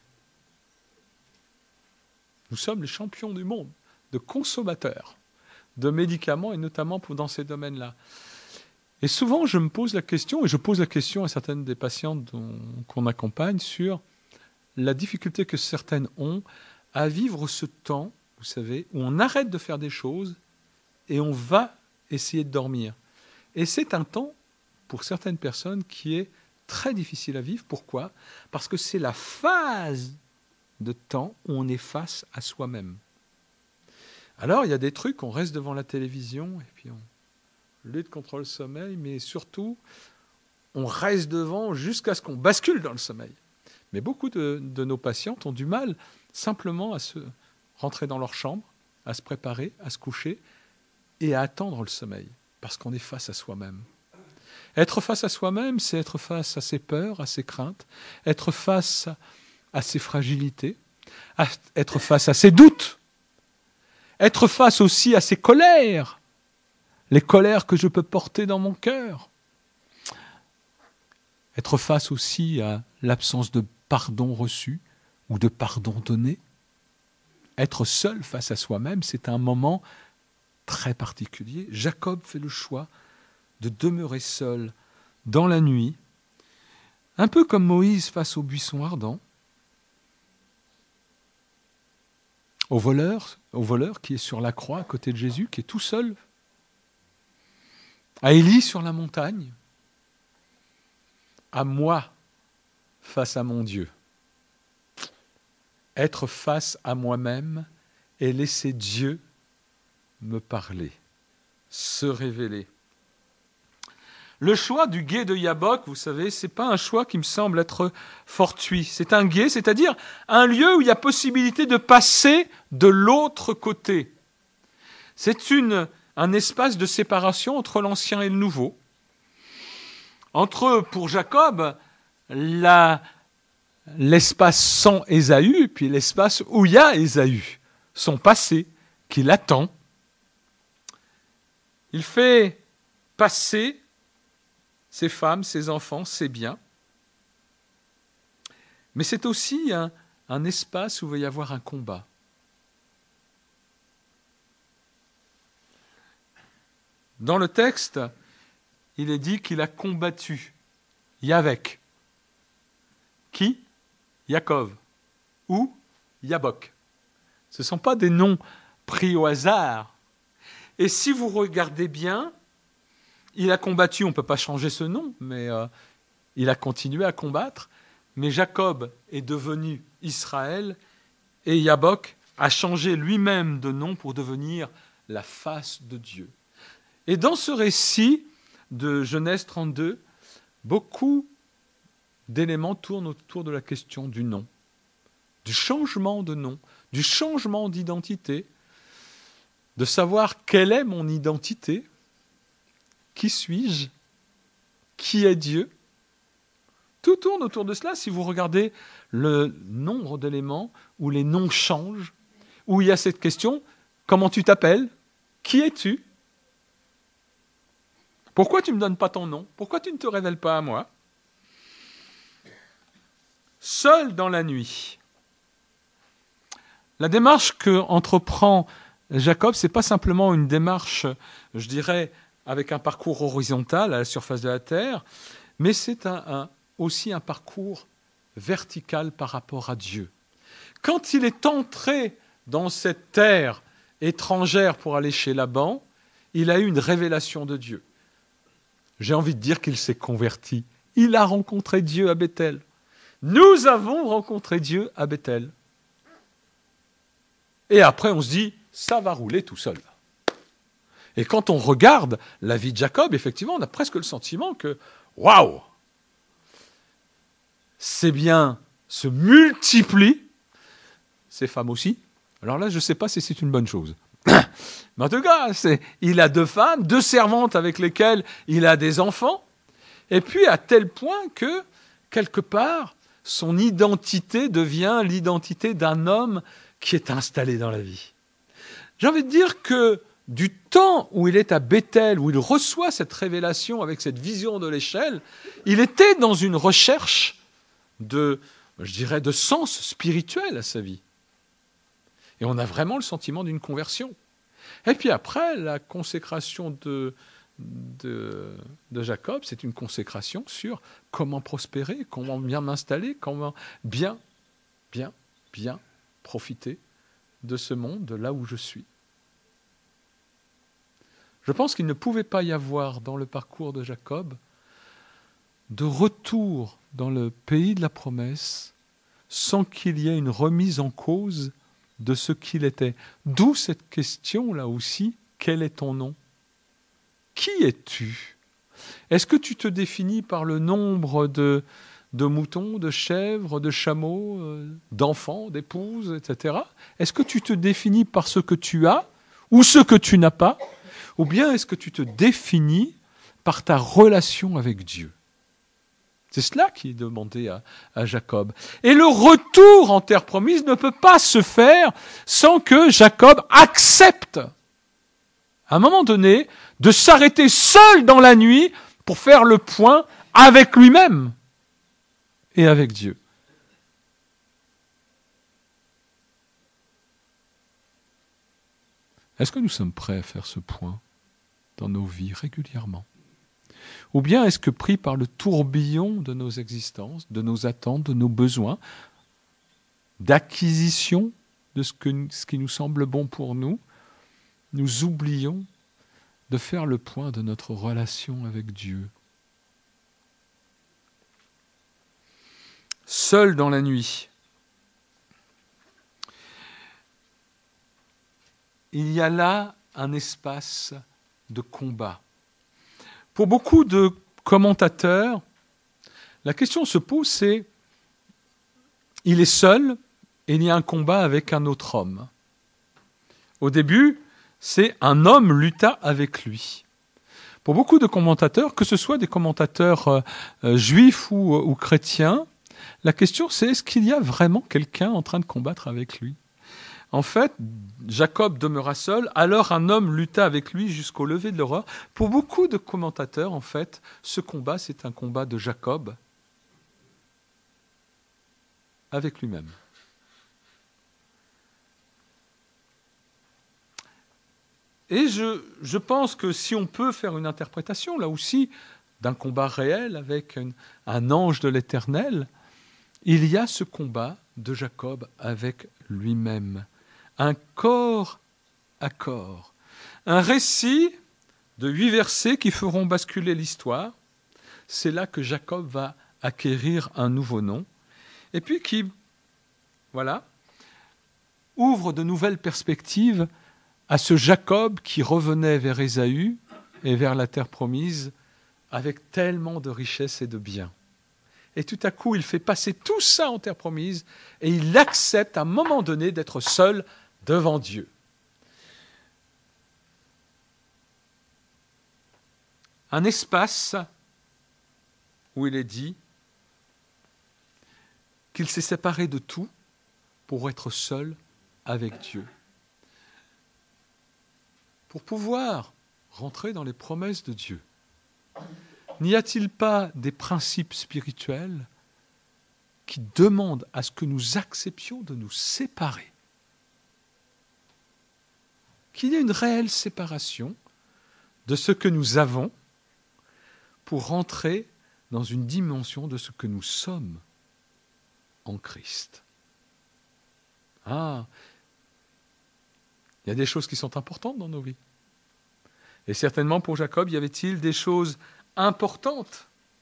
Nous sommes les champions du monde de consommateurs de médicaments, et notamment pour, dans ces domaines-là. Et souvent, je me pose la question, et je pose la question à certaines des patientes dont, qu'on accompagne, sur la difficulté que certaines ont à vivre ce temps, vous savez, où on arrête de faire des choses et on va essayer de dormir. Et c'est un temps, pour certaines personnes, qui est très difficile à vivre. Pourquoi ? Parce que c'est la phase de temps où on est face à soi-même. Alors, il y a des trucs, on reste devant la télévision, et puis on lutte contre le sommeil, mais surtout, on reste devant jusqu'à ce qu'on bascule dans le sommeil. Mais beaucoup de, de nos patientes ont du mal simplement à se rentrer dans leur chambre, à se préparer, à se coucher, et à attendre le sommeil, parce qu'on est face à soi-même. Être face à soi-même, c'est être face à ses peurs, à ses craintes, être face à ses fragilités, à être face à ses doutes, être face aussi à ses colères, les colères que je peux porter dans mon cœur, être face aussi à l'absence de pardon reçu ou de pardon donné. Être seul face à soi-même, c'est un moment très particulier. Jacob fait le choix de demeurer seul dans la nuit, un peu comme Moïse face au buisson ardent, au voleur, au voleur qui est sur la croix à côté de Jésus, qui est tout seul, à Élie sur la montagne, à moi face à mon Dieu. Être face à moi-même et laisser Dieu me parler, se révéler. Le choix du gué de Yabok, vous savez, ce n'est pas un choix qui me semble être fortuit. C'est un gué, c'est-à-dire un lieu où il y a possibilité de passer de l'autre côté. C'est une, un espace de séparation entre l'ancien et le nouveau. Entre, pour Jacob, la, l'espace sans Ésaü, puis l'espace où il y a Ésaü, son passé, qui l'attend. Il fait passer ses femmes, ses enfants, ses biens. Mais c'est aussi un, un espace où il va y avoir un combat. Dans le texte, il est dit qu'il a combattu Yavek. Qui? Yaakov. Ou Yabok. Ce ne sont pas des noms pris au hasard. Et si vous regardez bien, il a combattu, on ne peut pas changer ce nom, mais euh, il a continué à combattre. Mais Jacob est devenu Israël et Yabok a changé lui-même de nom pour devenir la face de Dieu. Et dans ce récit de Genèse trente-deux, beaucoup d'éléments tournent autour de la question du nom, du changement de nom, du changement d'identité, de savoir quelle est mon identité, qui suis-je, qui est Dieu. Tout tourne autour de cela. Si vous regardez le nombre d'éléments où les noms changent, où il y a cette question, comment tu t'appelles? Qui es-tu? Pourquoi tu ne me donnes pas ton nom? Pourquoi tu ne te révèles pas à moi? Seul dans la nuit. La démarche que entreprend Jacob, ce n'est pas simplement une démarche, je dirais, avec un parcours horizontal à la surface de la terre, mais c'est un, un, aussi un parcours vertical par rapport à Dieu. Quand il est entré dans cette terre étrangère pour aller chez Laban, il a eu une révélation de Dieu. J'ai envie de dire qu'il s'est converti. Il a rencontré Dieu à Bethel. Nous avons rencontré Dieu à Bethel. Et après, on se dit, ça va rouler tout seul. Et quand on regarde la vie de Jacob, effectivement, on a presque le sentiment que, waouh, ces biens se multiplient, ces femmes aussi. Alors là, je ne sais pas si c'est une bonne chose. Mais en tout cas, c'est, il a deux femmes, deux servantes avec lesquelles il a des enfants, et puis à tel point que, quelque part, son identité devient l'identité d'un homme qui est installé dans la vie. J'ai envie de dire que du temps où il est à Bethel, où il reçoit cette révélation avec cette vision de l'échelle, il était dans une recherche de, je dirais, de sens spirituel à sa vie. Et on a vraiment le sentiment d'une conversion. Et puis après, la consécration de, de, de Jacob, c'est une consécration sur comment prospérer, comment bien m'installer, comment bien, bien, bien profiter de ce monde, de là où je suis. Je pense qu'il ne pouvait pas y avoir dans le parcours de Jacob de retour dans le pays de la promesse sans qu'il y ait une remise en cause de ce qu'il était. D'où cette question là aussi, quel est ton nom? Qui es-tu? Est-ce que tu te définis par le nombre de, de moutons, de chèvres, de chameaux, euh, d'enfants, d'épouses, et cetera? Est-ce que tu te définis par ce que tu as ou ce que tu n'as pas? Ou bien est-ce que tu te définis par ta relation avec Dieu? C'est cela qui est demandé à, à Jacob. Et le retour en terre promise ne peut pas se faire sans que Jacob accepte, à un moment donné, de s'arrêter seul dans la nuit pour faire le point avec lui-même et avec Dieu. Est-ce que nous sommes prêts à faire ce point dans nos vies régulièrement? Ou bien est-ce que pris par le tourbillon de nos existences, de nos attentes, de nos besoins, d'acquisition de ce, que, ce qui nous semble bon pour nous, nous oublions de faire le point de notre relation avec Dieu? Seul dans la nuit, il y a là un espace de combat. Pour beaucoup de commentateurs, la question se pose, c'est, il est seul et il y a un combat avec un autre homme. Au début, c'est un homme lutta avec lui. Pour beaucoup de commentateurs, que ce soit des commentateurs euh, euh, juifs ou, ou chrétiens, la question c'est, est-ce qu'il y a vraiment quelqu'un en train de combattre avec lui? En fait, Jacob demeura seul, alors un homme lutta avec lui jusqu'au lever de l'aurore. Pour beaucoup de commentateurs, en fait, ce combat, c'est un combat de Jacob avec lui-même. Et je, je pense que si on peut faire une interprétation, là aussi, d'un combat réel avec un, un ange de l'Éternel, il y a ce combat de Jacob avec lui-même. Un corps à corps. Un récit de huit versets qui feront basculer l'histoire. C'est là que Jacob va acquérir un nouveau nom. Et puis qui, voilà, ouvre de nouvelles perspectives à ce Jacob qui revenait vers Ésaü et vers la terre promise avec tellement de richesses et de biens. Et tout à coup, il fait passer tout ça en terre promise et il accepte à un moment donné d'être seul devant Dieu. Un espace où il est dit qu'il s'est séparé de tout pour être seul avec Dieu. Pour pouvoir rentrer dans les promesses de Dieu. N'y a-t-il pas des principes spirituels qui demandent à ce que nous acceptions de nous séparer? Qu'il y ait une réelle séparation de ce que nous avons pour rentrer dans une dimension de ce que nous sommes en Christ. Ah, il y a des choses qui sont importantes dans nos vies. Et certainement pour Jacob, y avait-il des choses importantes.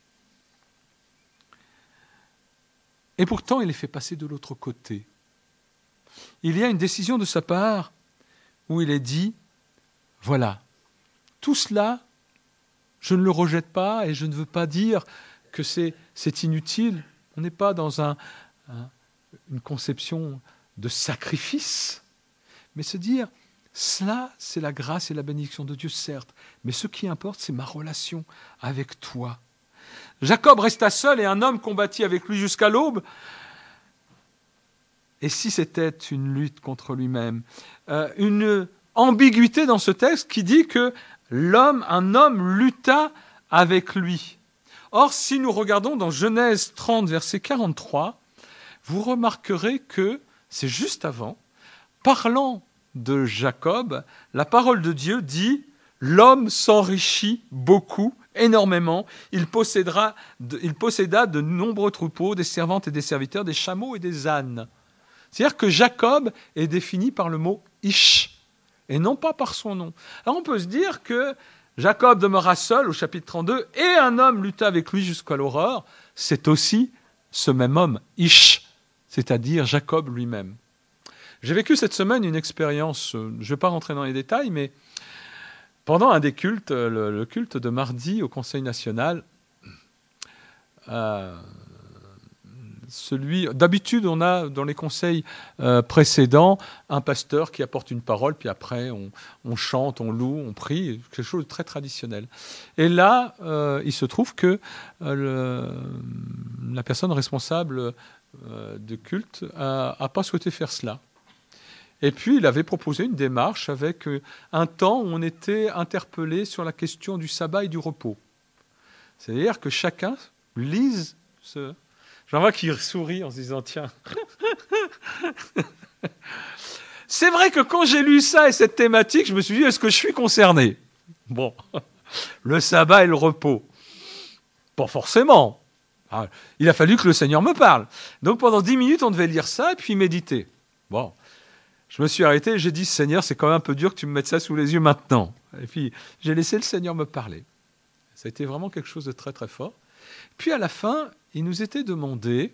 Et pourtant, il les fait passer de l'autre côté. Il y a une décision de sa part où il est dit, voilà, tout cela, je ne le rejette pas et je ne veux pas dire que c'est, c'est inutile. On n'est pas dans un, un, une conception de sacrifice, mais se dire, cela, c'est la grâce et la bénédiction de Dieu, certes, mais ce qui importe, c'est ma relation avec toi. Jacob resta seul et un homme combattit avec lui jusqu'à l'aube. Et si c'était une lutte contre lui-même, euh, une ambiguïté dans ce texte qui dit que l'homme, un homme lutta avec lui. Or, si nous regardons dans Genèse trente, verset quarante-trois, vous remarquerez que c'est juste avant, parlant de Jacob, la parole de Dieu dit « L'homme s'enrichit beaucoup, énormément, il, possédera de, il posséda de nombreux troupeaux, des servantes et des serviteurs, des chameaux et des ânes. » C'est-à-dire que Jacob est défini par le mot « ish » et non pas par son nom. Alors on peut se dire que Jacob demeura seul au chapitre trente-deux et un homme lutta avec lui jusqu'à l'aurore. C'est aussi ce même homme, Ish, c'est-à-dire Jacob lui-même. J'ai vécu cette semaine une expérience, je ne vais pas rentrer dans les détails, mais pendant un des cultes, le, le culte de mardi au Conseil national, euh, celui, d'habitude, on a dans les conseils euh, précédents un pasteur qui apporte une parole, puis après on, on chante, on loue, on prie, quelque chose de très traditionnel. Et là, euh, il se trouve que euh, le, la personne responsable euh, de culte n'a pas souhaité faire cela. Et puis, il avait proposé une démarche avec un temps où on était interpellé sur la question du sabbat et du repos. C'est-à-dire que chacun lise ce... J'en vois qui sourit en se disant, tiens. C'est vrai que quand j'ai lu ça et cette thématique, je me suis dit, est-ce que je suis concerné? Bon, le sabbat et le repos. Pas forcément. Ah, il a fallu que le Seigneur me parle. Donc pendant dix minutes, on devait lire ça et puis méditer. Bon, je me suis arrêté et j'ai dit, Seigneur, c'est quand même un peu dur que tu me mettes ça sous les yeux maintenant. Et puis j'ai laissé le Seigneur me parler. Ça a été vraiment quelque chose de très très fort. Puis à la fin, il nous était demandé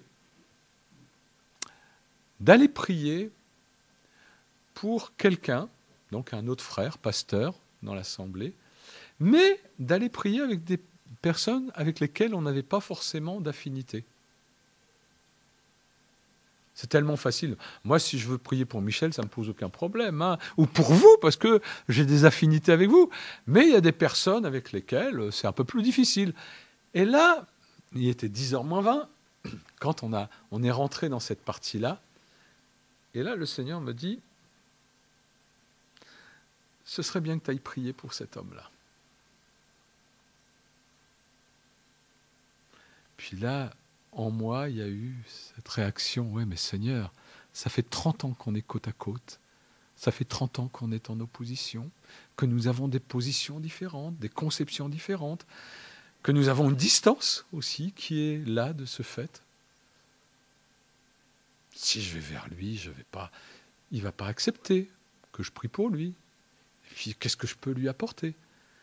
d'aller prier pour quelqu'un, donc un autre frère, pasteur, dans l'assemblée, mais d'aller prier avec des personnes avec lesquelles on n'avait pas forcément d'affinité. C'est tellement facile. Moi, si je veux prier pour Michel, ça ne me pose aucun problème. Hein. Ou pour vous, parce que j'ai des affinités avec vous. Mais il y a des personnes avec lesquelles c'est un peu plus difficile. Et là, il était dix heures moins vingt, quand on, a, on est rentré dans cette partie-là. Et là, le Seigneur me dit, ce serait bien que tu ailles prier pour cet homme-là. Puis là, en moi, il y a eu cette réaction, ouais, mais Seigneur, ça fait trente ans qu'on est côte à côte. Ça fait trente ans qu'on est en opposition, que nous avons des positions différentes, des conceptions différentes, que nous avons une distance aussi qui est là de ce fait. Si je vais vers lui, je vais pas, il ne va pas accepter que je prie pour lui. Et puis, qu'est-ce que je peux lui apporter?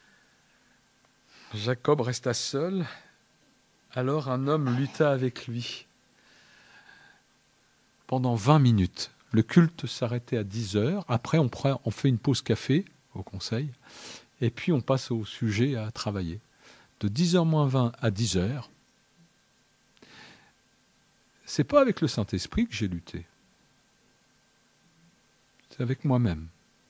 Jacob resta seul. Alors un homme lutta avec lui. Pendant vingt minutes. Le culte s'arrêtait à dix heures. Après, on, prend, on fait une pause café au conseil. Et puis, on passe au sujet à travailler. De dix heures moins vingt à dix heures, c'est pas avec le Saint-Esprit que j'ai lutté. C'est avec moi-même.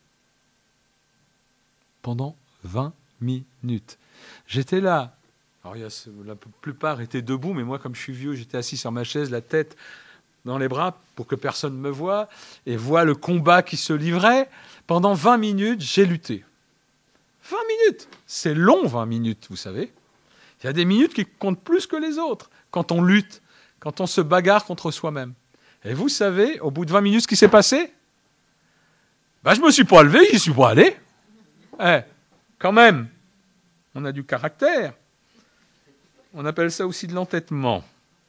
Pendant vingt minutes. J'étais là. Alors, il y a, la plupart étaient debout, mais moi, comme je suis vieux, j'étais assis sur ma chaise, la tête dans les bras, pour que personne ne me voie, et voie le combat qui se livrait. Pendant vingt minutes, j'ai lutté. vingt minutes! C'est long, vingt minutes, vous savez. Il y a des minutes qui comptent plus que les autres, quand on lutte, quand on se bagarre contre soi-même. Et vous savez, au bout de vingt minutes, ce qui s'est passé? Ben, je ne me suis pas levé, j'y suis pas allé. Eh, quand même, on a du caractère. On appelle ça aussi de l'entêtement.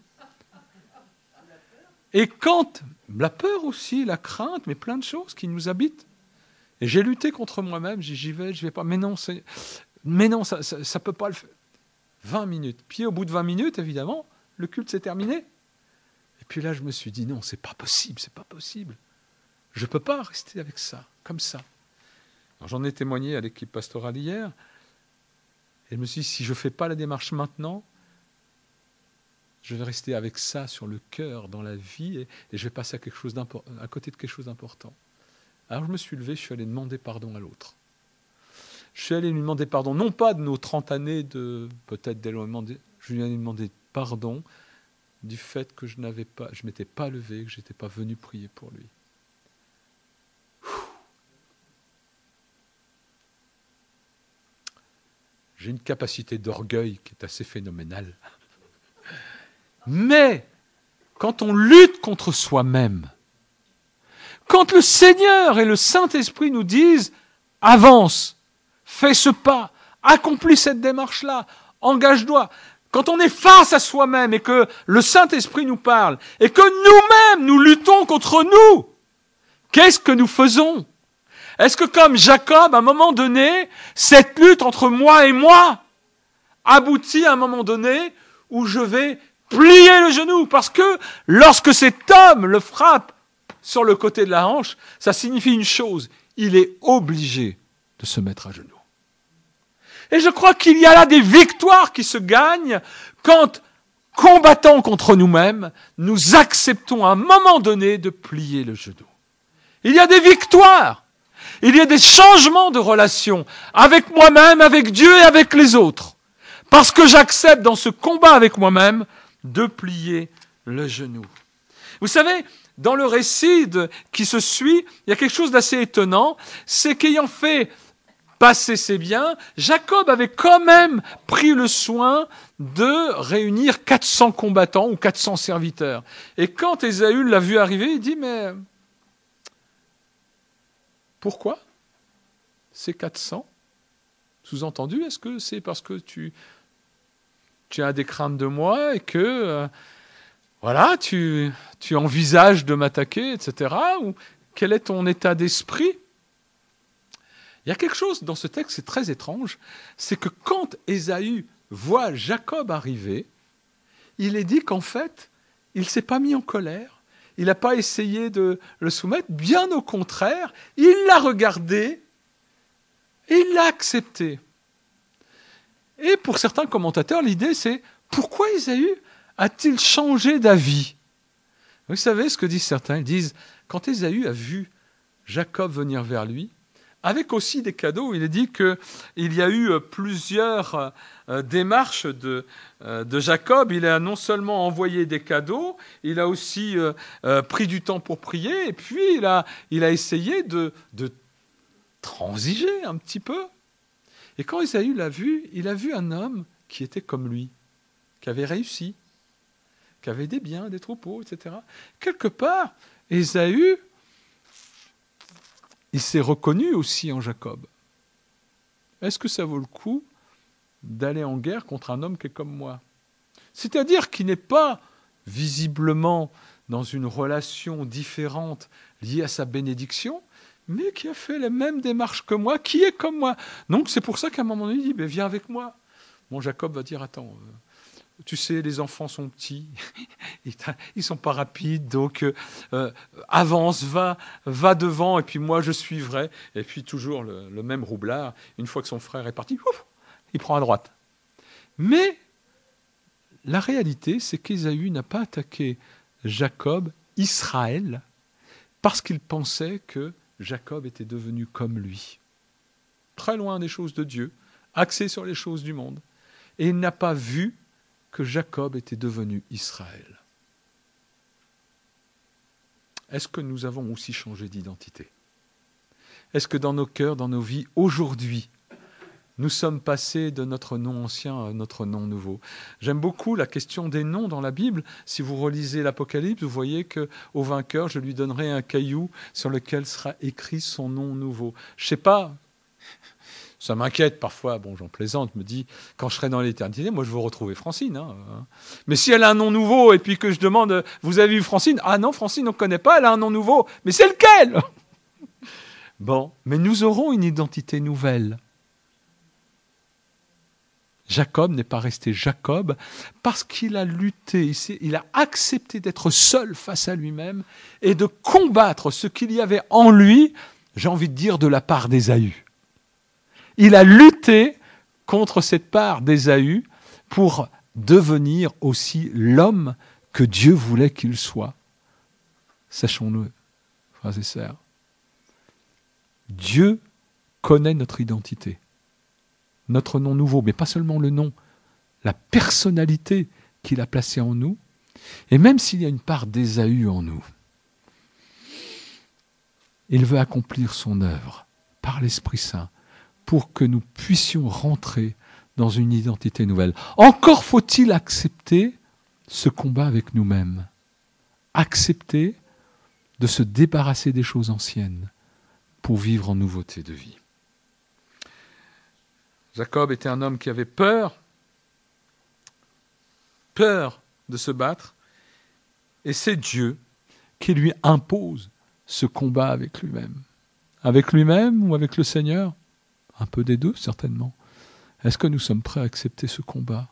Et quand, la peur aussi, la crainte, mais plein de choses qui nous habitent. Et j'ai lutté contre moi-même, j'y vais, je vais pas. Mais non, c'est, mais non, ça ne peut pas le faire. vingt minutes. Puis au bout de vingt minutes, évidemment, le culte s'est terminé. Et puis là, je me suis dit, non, c'est pas possible, c'est pas possible. Je ne peux pas rester avec ça, comme ça. Alors, j'en ai témoigné à l'équipe pastorale hier. Et je me suis dit, si je ne fais pas la démarche maintenant, je vais rester avec ça sur le cœur, dans la vie, et, et je vais passer à, quelque chose à côté de quelque chose d'important. Alors je me suis levé, je suis allé demander pardon à l'autre. Je suis allé lui demander pardon, non pas de nos trente années de peut-être d'éloignement, je lui ai demandé pardon du fait que je n'avais pas, je m'étais pas levé, que je n'étais pas venu prier pour lui. J'ai une capacité d'orgueil qui est assez phénoménale. Mais, quand on lutte contre soi-même, quand le Seigneur et le Saint-Esprit nous disent « Avance, fais ce pas, accomplis cette démarche-là, engage-toi », quand on est face à soi-même et que le Saint-Esprit nous parle et que nous-mêmes nous luttons contre nous, qu'est-ce que nous faisons? Est-ce que comme Jacob, à un moment donné, cette lutte entre moi et moi aboutit à un moment donné où je vais plier le genou? Parce que lorsque cet homme le frappe sur le côté de la hanche, ça signifie une chose, il est obligé de se mettre à genoux. Et je crois qu'il y a là des victoires qui se gagnent quand, combattant contre nous-mêmes, nous acceptons à un moment donné de plier le genou. Il y a des victoires. Il y a des changements de relation avec moi-même, avec Dieu et avec les autres. Parce que j'accepte dans ce combat avec moi-même de plier le genou. Vous savez, dans le récit de, qui se suit, il y a quelque chose d'assez étonnant, c'est qu'ayant fait passer ses biens, Jacob avait quand même pris le soin de réunir quatre cents combattants ou quatre cents serviteurs. Et quand Ésaü l'a vu arriver, il dit, mais pourquoi ces quatre cents? Sous-entendu, est-ce que c'est parce que tu, tu as des craintes de moi et que euh, voilà, tu, tu envisages de m'attaquer, et cetera. Ou quel est ton état d'esprit? Il y a quelque chose dans ce texte, c'est très étrange, c'est que quand Ésaü voit Jacob arriver, il est dit qu'en fait, il ne s'est pas mis en colère, il n'a pas essayé de le soumettre, bien au contraire, il l'a regardé et il l'a accepté. Et pour certains commentateurs, l'idée c'est, pourquoi Ésaü a-t-il changé d'avis? Vous savez ce que disent certains? Ils disent, quand Ésaü a vu Jacob venir vers lui, avec aussi des cadeaux, il est dit qu'il y a eu plusieurs démarches de, de Jacob. Il a non seulement envoyé des cadeaux, il a aussi pris du temps pour prier, et puis il a, il a essayé de, de transiger un petit peu. Et quand Ésaü l'a vu, il a vu un homme qui était comme lui, qui avait réussi, qui avait des biens, des troupeaux, et cetera. Quelque part, Ésaü il s'est reconnu aussi en Jacob. Est-ce que ça vaut le coup d'aller en guerre contre un homme qui est comme moi ? C'est-à-dire qui n'est pas visiblement dans une relation différente liée à sa bénédiction, mais qui a fait les mêmes démarches que moi, qui est comme moi. Donc c'est pour ça qu'à un moment donné, il dit, ben, viens avec moi. Bon, Jacob va dire, attends, euh, tu sais, les enfants sont petits, ils ne sont pas rapides, donc euh, avance, va, va devant, et puis moi je suivrai. Et puis toujours le, le même roublard, une fois que son frère est parti, ouf, il prend à droite. Mais la réalité, c'est qu'Ésaü n'a pas attaqué Jacob, Israël, parce qu'il pensait que Jacob était devenu comme lui, très loin des choses de Dieu, axé sur les choses du monde. Et il n'a pas vu que Jacob était devenu Israël. Est-ce que nous avons aussi changé d'identité ? Est-ce que dans nos cœurs, dans nos vies, aujourd'hui, nous sommes passés de notre nom ancien à notre nom nouveau. J'aime beaucoup la question des noms dans la Bible. Si vous relisez l'Apocalypse, vous voyez qu'au vainqueur, je lui donnerai un caillou sur lequel sera écrit son nom nouveau. Je ne sais pas, ça m'inquiète parfois, bon j'en plaisante, me dit, quand je serai dans l'éternité, moi je veux retrouver Francine. Hein. Mais si elle a un nom nouveau et puis que je demande, vous avez vu Francine ? Ah non, Francine on ne connaît pas, elle a un nom nouveau. Mais c'est lequel ? Bon, mais nous aurons une identité nouvelle. Jacob n'est pas resté Jacob parce qu'il a lutté, il a accepté d'être seul face à lui-même et de combattre ce qu'il y avait en lui, j'ai envie de dire de la part d'Ésaü. Il a lutté contre cette part d'Ésaü pour devenir aussi l'homme que Dieu voulait qu'il soit. Sachons-le, frères et sœurs, Dieu connaît notre identité. Notre nom nouveau, mais pas seulement le nom, la personnalité qu'il a placée en nous, et même s'il y a une part d'Ésaü en nous, il veut accomplir son œuvre par l'Esprit Saint pour que nous puissions rentrer dans une identité nouvelle. Encore faut-il accepter ce combat avec nous-mêmes, accepter de se débarrasser des choses anciennes pour vivre en nouveauté de vie. Jacob était un homme qui avait peur, peur de se battre, et c'est Dieu qui lui impose ce combat avec lui-même. Avec lui-même ou avec le Seigneur ? Un peu des deux, certainement. Est-ce que nous sommes prêts à accepter ce combat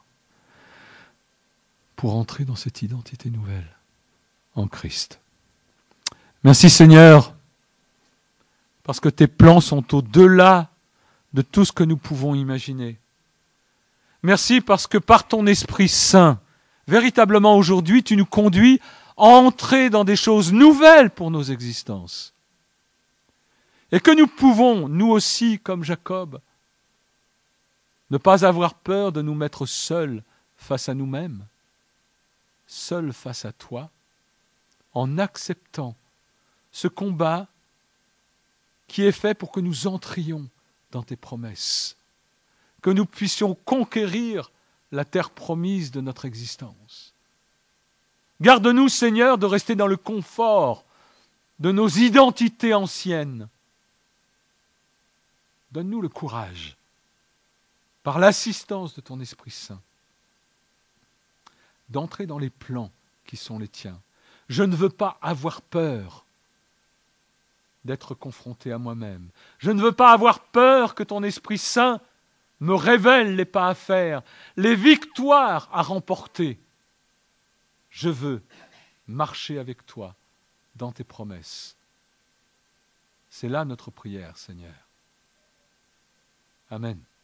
pour entrer dans cette identité nouvelle en Christ ? Merci Seigneur, parce que tes plans sont au-delà de tout ce que nous pouvons imaginer. Merci parce que par ton Esprit Saint, véritablement aujourd'hui, tu nous conduis à entrer dans des choses nouvelles pour nos existences. Et que nous pouvons, nous aussi, comme Jacob, ne pas avoir peur de nous mettre seuls face à nous-mêmes, seuls face à toi, en acceptant ce combat qui est fait pour que nous entrions dans tes promesses, que nous puissions conquérir la terre promise de notre existence. Garde-nous, Seigneur, de rester dans le confort de nos identités anciennes. Donne-nous le courage, par l'assistance de ton Esprit Saint, d'entrer dans les plans qui sont les tiens. Je ne veux pas avoir peur d'être confronté à moi-même. Je ne veux pas avoir peur que ton Esprit Saint me révèle les pas à faire, les victoires à remporter. Je veux marcher avec toi dans tes promesses. C'est là notre prière, Seigneur. Amen.